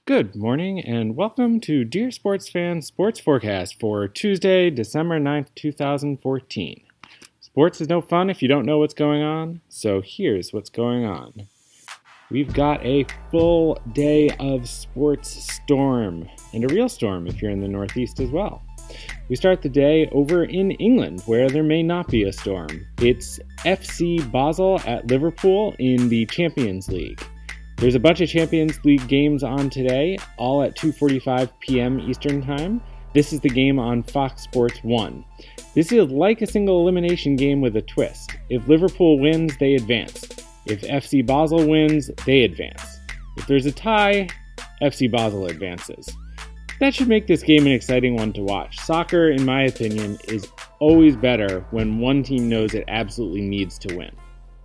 Good morning and welcome to Dear Sports Fan Sports Forecast for Tuesday, December 9th, 2014. Sports is no fun if you don't know what's going on, so here's what's going on. We've got a full day of sports storm, and a real storm if you're in the Northeast as well. We start the day over in England, where there may not be a storm. It's FC Basel at Liverpool in the Champions League. There's a bunch of Champions League games on today, all at 2:45 p.m. Eastern Time. This is the game on Fox Sports 1. This is like a single elimination game with a twist. If Liverpool wins, they advance. If FC Basel wins, they advance. If there's a tie, FC Basel advances. That should make this game an exciting one to watch. Soccer, in my opinion, is always better when one team knows it absolutely needs to win.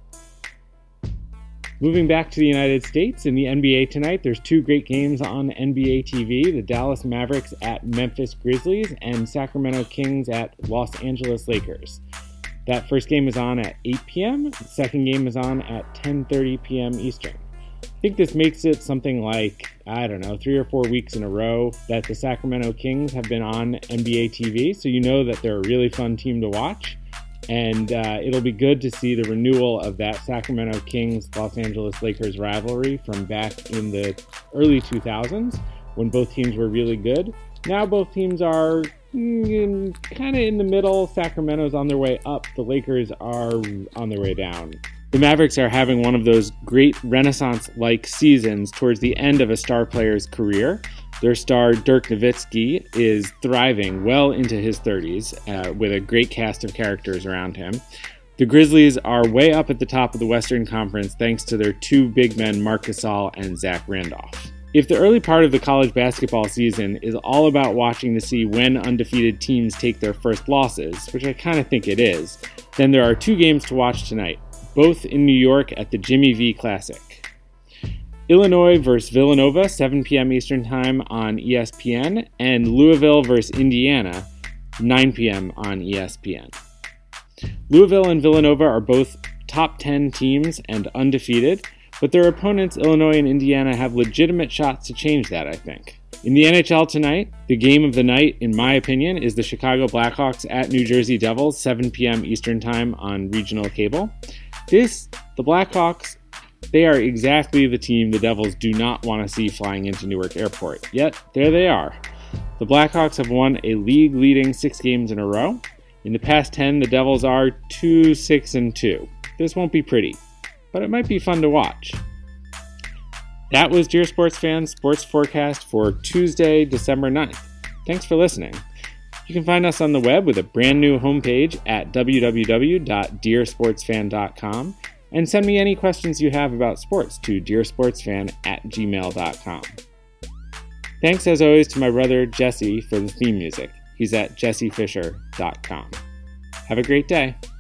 Moving back to the United States, in the NBA tonight, there's two great games on NBA TV, the Dallas Mavericks at Memphis Grizzlies and Sacramento Kings at Los Angeles Lakers. That first game is on at 8 p.m., the second game is on at 10:30 p.m. Eastern. I think this makes it something like, 3 or 4 weeks in a row that the Sacramento Kings have been on NBA TV, so you know that they're a really fun team to watch. And it'll be good to see the renewal of that Sacramento Kings-Los Angeles Lakers rivalry from back in the early 2000s when both teams were really good. Now both teams are kind of in the middle. Sacramento's on their way up. The Lakers are on their way down. The Mavericks are having one of those great Renaissance-like seasons towards the end of a star player's career. Their star, Dirk Nowitzki, is thriving well into his 30s with a great cast of characters around him. The Grizzlies are way up at the top of the Western Conference thanks to their two big men, Marc Gasol and Zach Randolph. If the early part of the college basketball season is all about watching to see when undefeated teams take their first losses, which I kind of think it is, then there are two games to watch tonight, both in New York at the Jimmy V Classic. Illinois vs. Villanova, 7 p.m. Eastern Time on ESPN, and Louisville vs. Indiana, 9 p.m. on ESPN. Louisville and Villanova are both top 10 teams and undefeated, but their opponents, Illinois and Indiana, have legitimate shots to change that, I think. In the NHL tonight, the game of the night, in my opinion, is the Chicago Blackhawks at New Jersey Devils, 7 p.m. Eastern Time on regional cable. The Blackhawks, they are exactly the team the Devils do not want to see flying into Newark Airport. Yet, there they are. The Blackhawks have won a league-leading 6 games in a row. In the past 10, the Devils are 2-6-2. This won't be pretty, but it might be fun to watch. That was Dear Sports Fans Sports Forecast for Tuesday, December 9th. Thanks for listening. You can find us on the web with a brand new homepage at www.dearsportsfan.com. And send me any questions you have about sports to dearsportsfan@gmail.com. Thanks as always to my brother Jesse for the theme music. He's at jessefisher.com. Have a great day.